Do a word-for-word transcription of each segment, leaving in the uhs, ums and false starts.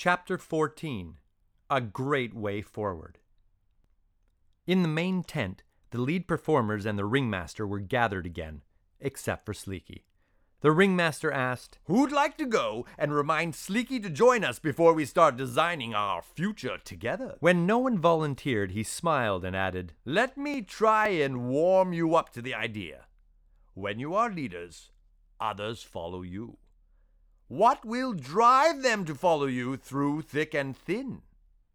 Chapter fourteen. A Great Way Forward. In the main tent, the lead performers and the ringmaster were gathered again, except for Sleeky. The ringmaster asked, "Who'd like to go and remind Sleeky to join us before we start designing our future together?" When no one volunteered, he smiled and added, "Let me try and warm you up to the idea. When you are leaders, others follow you. What will drive them to follow you through thick and thin?"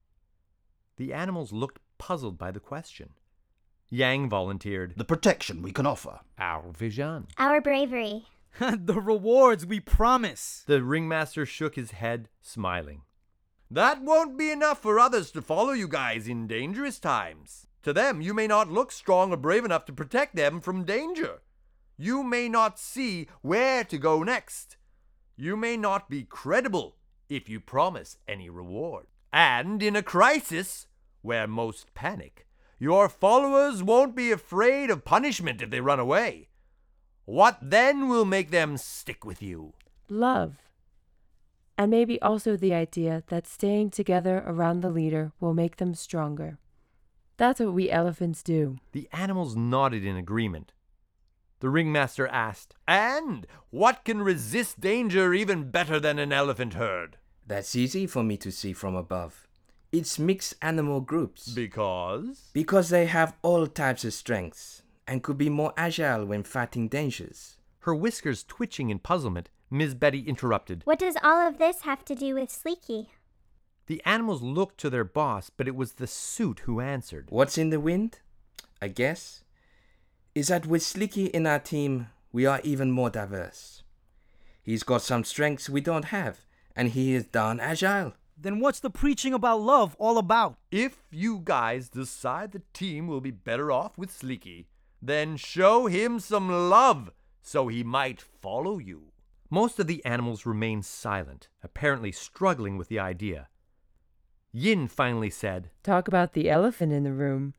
The animals looked puzzled by the question. Yang volunteered, "The protection we can offer." "Our vision." Our bravery. The rewards we promise. The ringmaster shook his head, smiling. "That won't be enough for others to follow you guys in dangerous times. To them, you may not look strong or brave enough to protect them from danger. You may not see where to go next. You may not be credible if you promise any reward. And in a crisis, where most panic, your followers won't be afraid of punishment if they run away. What then will make them stick with you?" Love. And maybe also the idea that staying together around the leader will make them stronger. That's what we elephants do. The animals nodded in agreement. The ringmaster asked, "And what can resist danger even better than an elephant herd?" That's easy for me to see from above. It's mixed animal groups. Because? Because they have all types of strengths and could be more agile when fighting dangers. Her whiskers twitching in puzzlement, Miss Betty interrupted. What does all of this have to do with Sleeky? The animals looked to their boss, but it was the suit who answered. What's in the wind, I guess, is that with Sleeky in our team, we are even more diverse. He's got some strengths we don't have, and he is darn agile. Then what's the preaching about love all about? If you guys decide the team will be better off with Sleeky, then show him some love so he might follow you. Most of the animals remained silent, apparently struggling with the idea. Yin finally said, "Talk about the elephant in the room.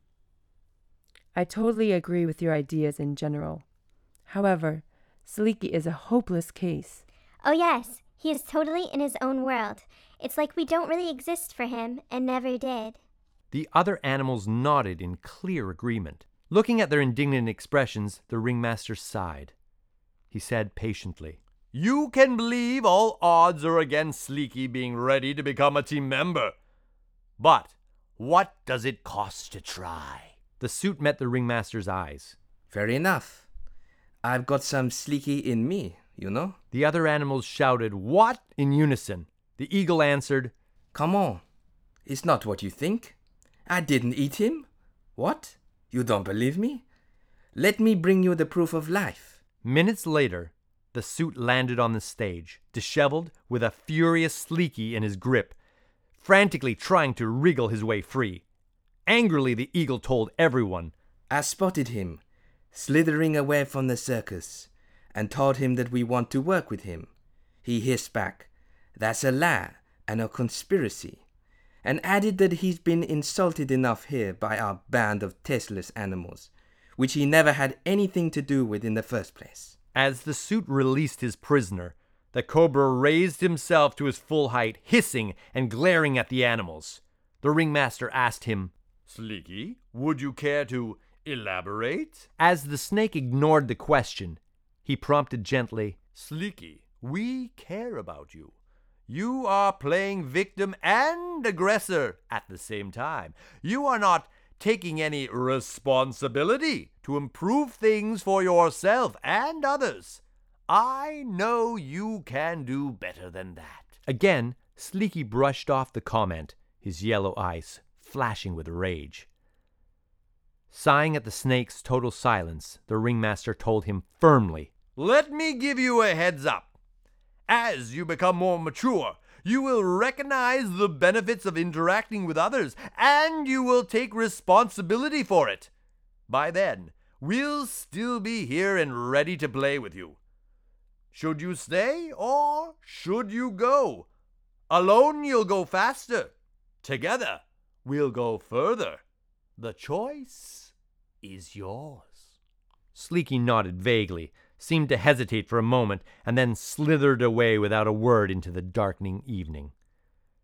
I totally agree with your ideas in general. However, Sleeky is a hopeless case." Oh yes, he is totally in his own world. It's like we don't really exist for him and never did. The other animals nodded in clear agreement. Looking at their indignant expressions, the ringmaster sighed. He said patiently, "You can believe all odds are against Sleeky being ready to become a team member. But what does it cost to try?" The suit met the ringmaster's eyes. Fair enough. I've got some Sleeky in me, you know. The other animals shouted, "What?" in unison. The eagle answered, "Come on. It's not what you think. I didn't eat him. What? You don't believe me? Let me bring you the proof of life." Minutes later, the suit landed on the stage, disheveled, with a furious Sleeky in his grip, frantically trying to wriggle his way free. Angrily, the eagle told everyone, "I spotted him, slithering away from the circus, and told him that we want to work with him. He hissed back, 'That's a lie and a conspiracy,' and added that he's been insulted enough here by our band of tasteless animals, which he never had anything to do with in the first place." As the suit released his prisoner, the cobra raised himself to his full height, hissing and glaring at the animals. The ringmaster asked him, "Sleeky, would you care to elaborate?" As the snake ignored the question, he prompted gently, "Sleeky, we care about you. You are playing victim and aggressor at the same time. You are not taking any responsibility to improve things for yourself and others. I know you can do better than that." Again, Sleeky brushed off the comment, his yellow eyes flashing with rage. Sighing at the snake's total silence, the ringmaster told him firmly, "Let me give you a heads up. As you become more mature, you will recognize the benefits of interacting with others, and you will take responsibility for it. By then, we'll still be here and ready to play with you. Should you stay or should you go? Alone, you'll go faster. Together, we'll go further. The choice is yours." Sleeky nodded vaguely, seemed to hesitate for a moment, and then slithered away without a word into the darkening evening.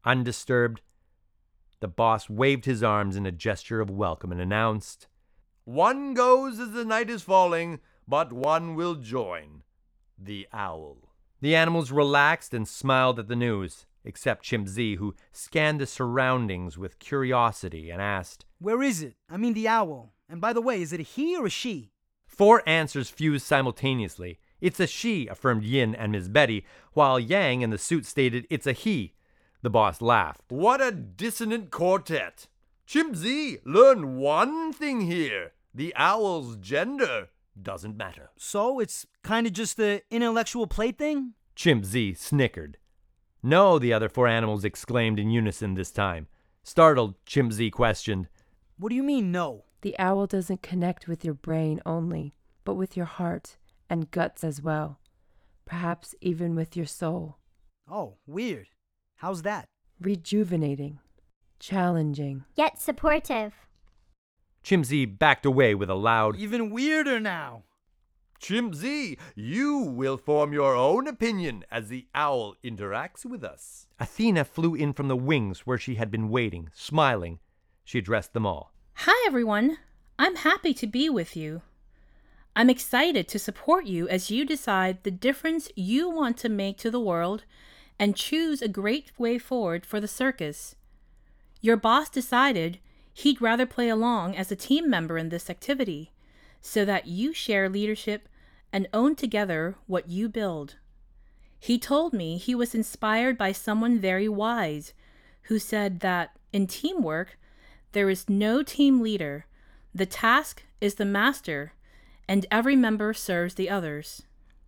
Undisturbed, the boss waved his arms in a gesture of welcome and announced, "One goes as the night is falling, but one will join. The owl." The animals relaxed and smiled at the news, except Chimzee, who scanned the surroundings with curiosity and asked, Where is it? I mean the owl. And by the way, is it a he or a she? Four answers fused simultaneously. "It's a she," affirmed Yin and Miss Betty, while Yang in the suit stated, "It's a he." The boss laughed. What a dissonant quartet. Chimzee, learn one thing here. The owl's gender doesn't matter. So it's kind of just the intellectual plaything? Chimzee snickered. "No," the other four animals exclaimed in unison this time. Startled, Chimzee questioned, What do you mean, no? The owl doesn't connect with your brain only, but with your heart and guts as well. Perhaps even with your soul. Oh, weird. How's that? Rejuvenating. Challenging. Yet supportive. Chimzee backed away with a loud, Even weirder now. Chimzee, you will form your own opinion as the owl interacts with us. Athena flew in from the wings where she had been waiting, smiling. She addressed them all. Hi, everyone. I'm happy to be with you. I'm excited to support you as you decide the difference you want to make to the world and choose a great way forward for the circus. Your boss decided he'd rather play along as a team member in this activity so that you share leadership and own together what you build. He told me he was inspired by someone very wise who said that in teamwork, there is no team leader. The task is the master, and every member serves the others.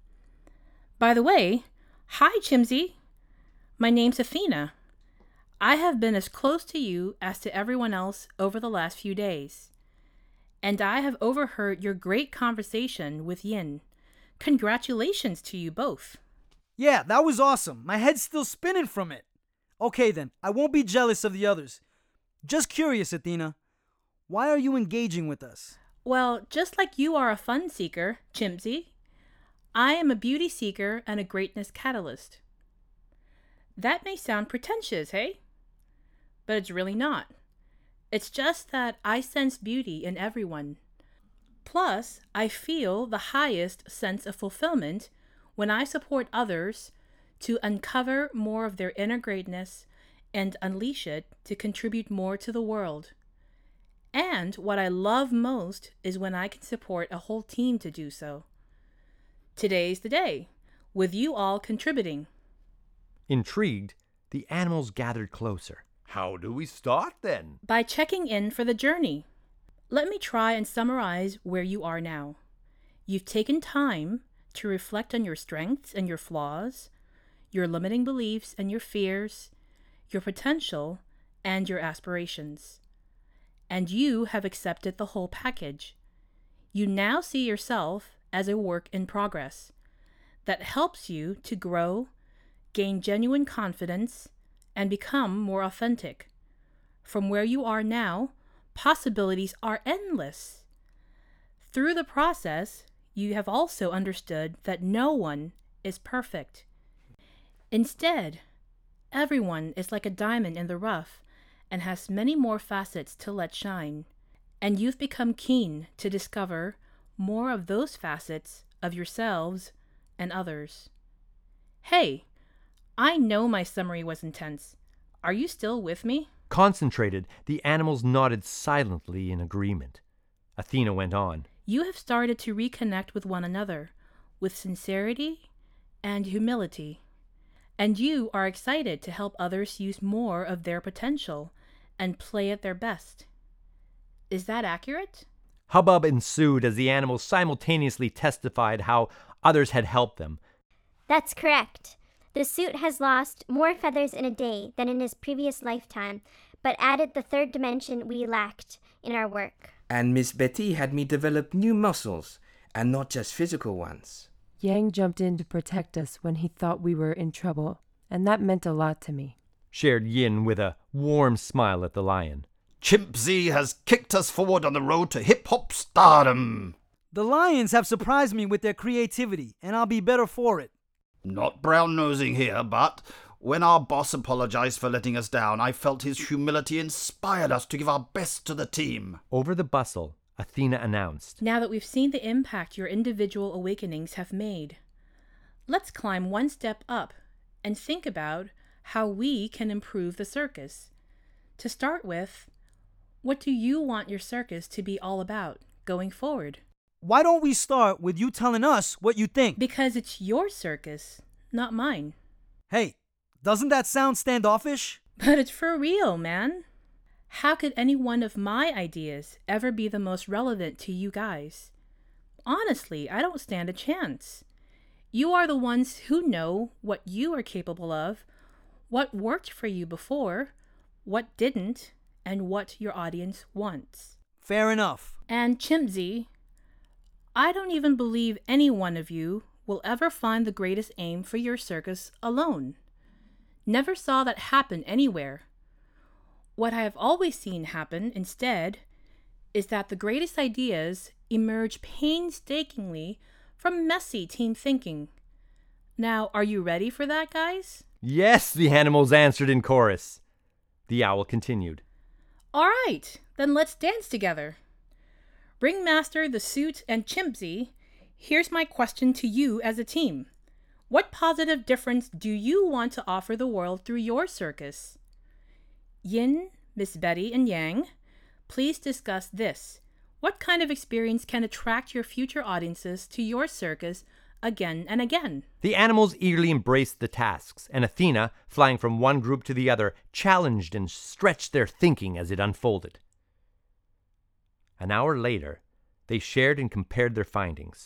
By the way, hi, Chimzee. My name's Athena. I have been as close to you as to everyone else over the last few days. And I have overheard your great conversation with Yin. Congratulations to you both. Yeah, that was awesome. My head's still spinning from it. Okay then, I won't be jealous of the others. Just curious, Athena. Why are you engaging with us? Well, just like you are a fun seeker, Chimzee, I am a beauty seeker and a greatness catalyst. That may sound pretentious, hey? But it's really not. It's just that I sense beauty in everyone. Plus, I feel the highest sense of fulfillment when I support others to uncover more of their inner greatness and unleash it to contribute more to the world. And what I love most is when I can support a whole team to do so. Today's the day, with you all contributing. Intrigued, the animals gathered closer. How do we start then? By checking in for the journey. Let me try and summarize where you are now. You've taken time to reflect on your strengths and your flaws, your limiting beliefs and your fears, your potential and your aspirations. And you have accepted the whole package. You now see yourself as a work in progress that helps you to grow, gain genuine confidence, and become more authentic. From where you are now, possibilities are endless. Through the process, you have also understood that no one is perfect. Instead, everyone is like a diamond in the rough and has many more facets to let shine, and you've become keen to discover more of those facets of yourselves and others. Hey, I know my summary was intense. Are you still with me? Concentrated, the animals nodded silently in agreement. Athena went on. You have started to reconnect with one another, with sincerity and humility. And you are excited to help others use more of their potential and play at their best. Is that accurate? Hubbub ensued as the animals simultaneously testified how others had helped them. That's correct. The suit has lost more feathers in a day than in his previous lifetime, but added the third dimension we lacked in our work. And Miss Betty had me develop new muscles, and not just physical ones. Yang jumped in to protect us when he thought we were in trouble, and that meant a lot to me. Shared Yin with a warm smile at the lion. Chimzee has kicked us forward on the road to hip-hop stardom. The lions have surprised me with their creativity, and I'll be better for it. Not brown-nosing here, but When our boss apologized for letting us down, I felt his humility inspired us to give our best to the team. Over the bustle, Athena announced, Now that we've seen the impact your individual awakenings have made, let's climb one step up and think about how we can improve the circus. To start with, what do you want your circus to be all about going forward? Why don't we start with you telling us what you think? Because it's your circus, not mine. Hey, doesn't that sound standoffish? But it's for real, man. How could any one of my ideas ever be the most relevant to you guys? Honestly, I don't stand a chance. You are the ones who know what you are capable of, what worked for you before, what didn't, and what your audience wants. Fair enough. And Chimpsy, I don't even believe any one of you will ever find the greatest aim for your circus alone. Never saw that happen anywhere. What I have always seen happen instead is that the greatest ideas emerge painstakingly from messy team thinking. Now, are you ready for that, guys? Yes, the animals answered in chorus. The owl continued. All right, then let's dance together. Ringmaster, the Suit, and Chimpsy, here's my question to you as a team. What positive difference do you want to offer the world through your circus? Yin, Miss Betty, and Yang, please discuss this. What kind of experience can attract your future audiences to your circus again and again? The animals eagerly embraced the tasks, and Athena, flying from one group to the other, challenged and stretched their thinking as it unfolded. An hour later, they shared and compared their findings.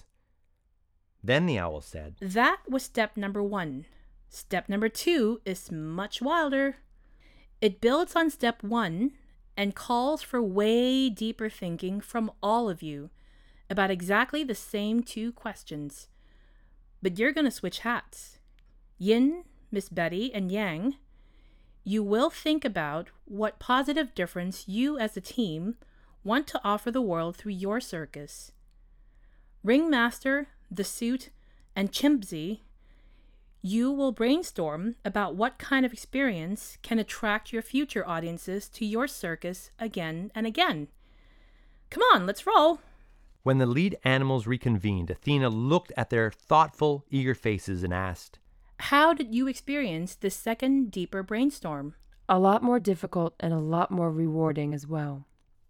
Then the owl said, That was step number one. Step number two is much wilder. It builds on step one and calls for way deeper thinking from all of you about exactly the same two questions. But you're going to switch hats. Yin, Miss Betty, and Yang, you will think about what positive difference you as a team want to offer the world through your circus. Ringmaster, the Suit, and Chimpsy, you will brainstorm about what kind of experience can attract your future audiences to your circus again and again. Come on, let's roll. When the lead animals reconvened, Athena looked at their thoughtful, eager faces and asked, How did you experience this second, deeper brainstorm? A lot more difficult and a lot more rewarding as well.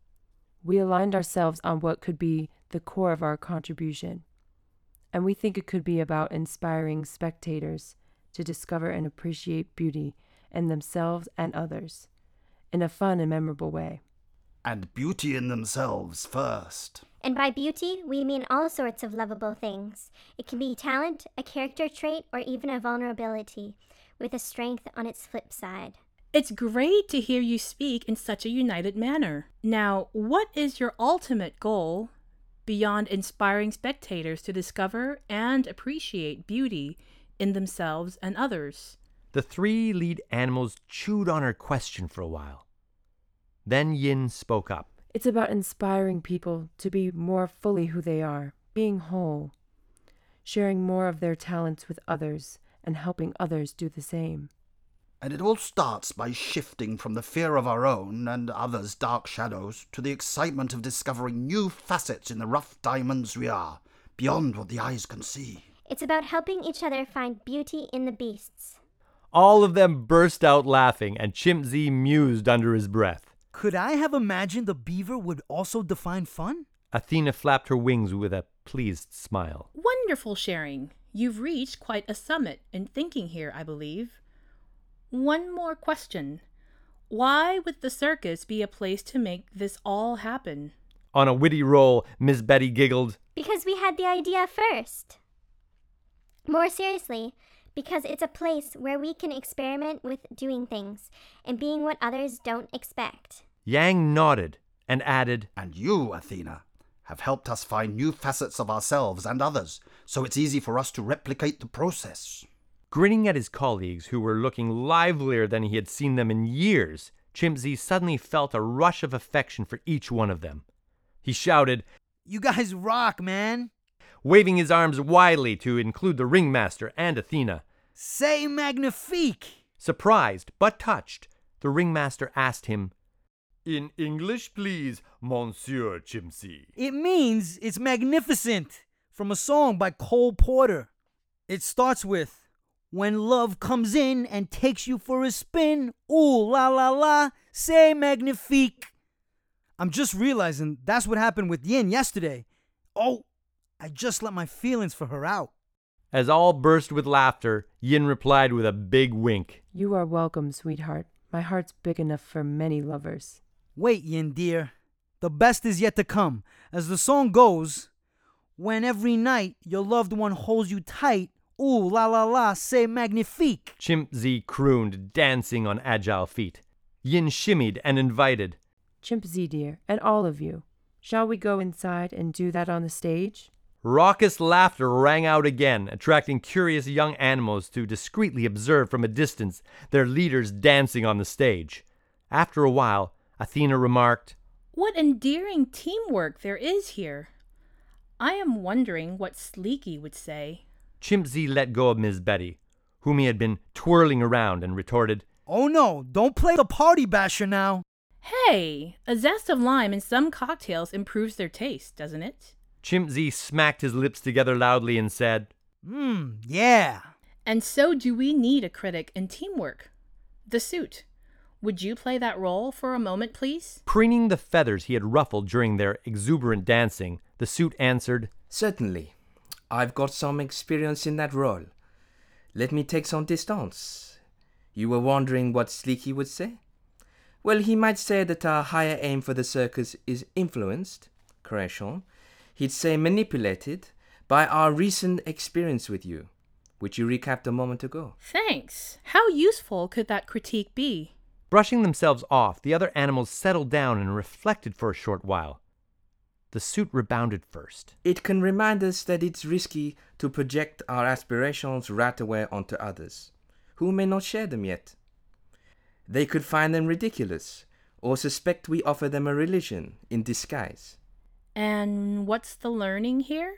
We aligned ourselves on what could be the core of our contribution, and we think it could be about inspiring spectators to discover and appreciate beauty in themselves and others in a fun and memorable way. And beauty in themselves first. And by beauty, we mean all sorts of lovable things. It can be talent, a character trait, or even a vulnerability, with a strength on its flip side. It's great to hear you speak in such a united manner. Now, what is your ultimate goal beyond inspiring spectators to discover and appreciate beauty in themselves and others? The three lead animals chewed on her question for a while. Then Yin spoke up. It's about inspiring people to be more fully who they are, being whole, sharing more of their talents with others, and helping others do the same. And it all starts by shifting from the fear of our own and others' dark shadows to the excitement of discovering new facets in the rough diamonds we are, beyond what the eyes can see. It's about helping each other find beauty in the beasts. All of them burst out laughing, and Chimpsy mused under his breath. Could I have imagined the beaver would also define fun? Athena flapped her wings with a pleased smile. Wonderful sharing. You've reached quite a summit in thinking here, I believe. One more question. Why would the circus be a place to make this all happen? On a witty roll, Miss Betty giggled. Because we had the idea first. More seriously, because it's a place where we can experiment with doing things and being what others don't expect. Yang nodded and added, And you, Athena, have helped us find new facets of ourselves and others, so it's easy for us to replicate the process. Grinning at his colleagues, who were looking livelier than he had seen them in years, Chimpsy suddenly felt a rush of affection for each one of them. He shouted, You guys rock, man. waving his arms widely to include the ringmaster and Athena. C'est magnifique. Surprised but touched, the ringmaster asked him, In English, please, Monsieur Chimpsy. It means it's magnificent, from a song by Cole Porter. It starts with, when love comes in and takes you for a spin, ooh la la la, c'est magnifique. I'm just realizing that's what happened with Yin yesterday. Oh, I just let my feelings for her out. As all burst with laughter, Yin replied with a big wink. You are welcome, sweetheart. My heart's big enough for many lovers. Wait, Yin dear. The best is yet to come. As the song goes, when every night your loved one holds you tight, ooh la la la, c'est magnifique. Chimp Z crooned, dancing on agile feet. Yin shimmied and invited. Chimp Z, dear, and all of you. Shall we go inside and do that on the stage? Raucous laughter rang out again, attracting curious young animals to discreetly observe from a distance their leaders dancing on the stage. After a while, Athena remarked, What endearing teamwork there is here. I am wondering what Sleeky would say. Chimp Z let go of Miss Betty, whom he had been twirling around, and retorted, Oh no, don't play the party basher now. Hey, a zest of lime in some cocktails improves their taste, doesn't it? Chimp Z smacked his lips together loudly and said, Mmm, yeah. And so do we need a critic in teamwork. The suit. Would you play that role for a moment, please? Preening the feathers he had ruffled during their exuberant dancing, the suit answered, Certainly. I've got some experience in that role. Let me take some distance. You were wondering what Sleeky would say? Well, he might say that our higher aim for the circus is influenced, correction, he'd say manipulated, by our recent experience with you, which you recapped a moment ago. Thanks. How useful could that critique be? Brushing themselves off, the other animals settled down and reflected for a short while. The suit rebounded first. It can remind us that it's risky to project our aspirations right away onto others, who may not share them yet. They could find them ridiculous, or suspect we offer them a religion in disguise. And what's the learning here?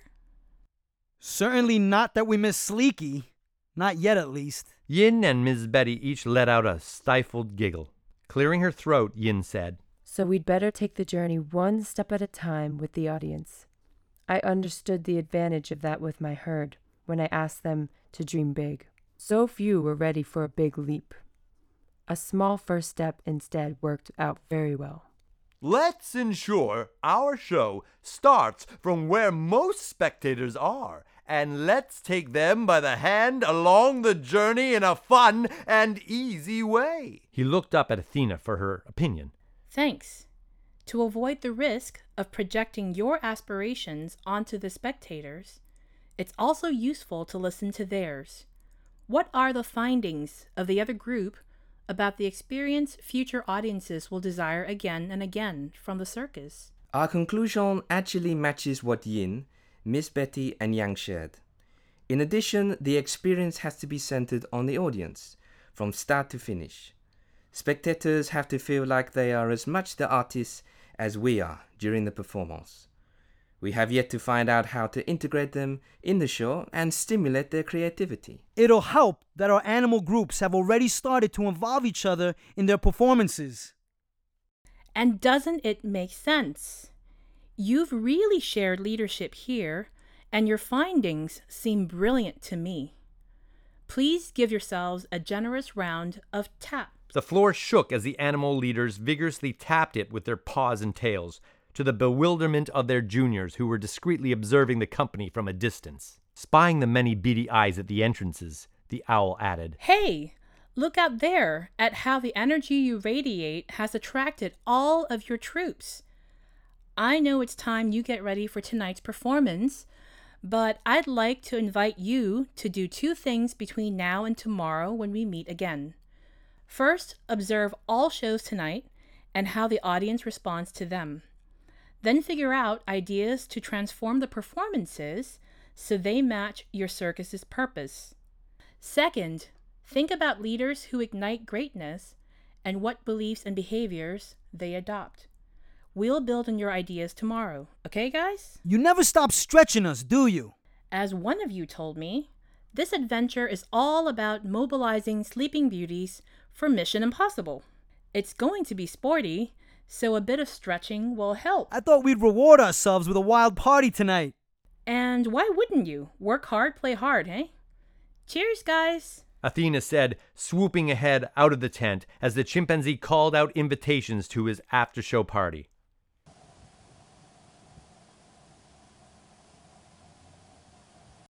Certainly not that we miss Sleeky. Not yet, at least. Yin and Miss Betty each let out a stifled giggle. Clearing her throat, Yin said, So we'd better take the journey one step at a time with the audience. I understood the advantage of that with my herd when I asked them to dream big. So few were ready for a big leap. A small first step instead worked out very well. Let's ensure our show starts from where most spectators are, and let's take them by the hand along the journey in a fun and easy way. He looked up at Athena for her opinion. Thanks. To avoid the risk of projecting your aspirations onto the spectators, it's also useful to listen to theirs. What are the findings of the other group about the experience future audiences will desire again and again from the circus? Our conclusion actually matches what Yin, Miss Betty, and Yang shared. In addition, the experience has to be centered on the audience, from start to finish. Spectators have to feel like they are as much the artists as we are during the performance. We have yet to find out how to integrate them in the show and stimulate their creativity. It'll help that our animal groups have already started to involve each other in their performances. And doesn't it make sense? You've really shared leadership here, and your findings seem brilliant to me. Please give yourselves a generous round of tap. The floor shook as the animal leaders vigorously tapped it with their paws and tails, to the bewilderment of their juniors who were discreetly observing the company from a distance. Spying the many beady eyes at the entrances, the owl added, Hey, look out there at how the energy you radiate has attracted all of your troops. I know it's time you get ready for tonight's performance, but I'd like to invite you to do two things between now and tomorrow when we meet again. First, observe all shows tonight and how the audience responds to them. Then figure out ideas to transform the performances so they match your circus's purpose. Second, think about leaders who ignite greatness and what beliefs and behaviors they adopt. We'll build on your ideas tomorrow, okay, guys? You never stop stretching us, do you? As one of you told me, This adventure is all about mobilizing Sleeping Beauties for Mission Impossible. It's going to be sporty, so a bit of stretching will help. I thought we'd reward ourselves with a wild party tonight. And why wouldn't you? Work hard, play hard, eh? Cheers, guys! Athena said, swooping ahead out of the tent as the chimpanzee called out invitations to his after-show party.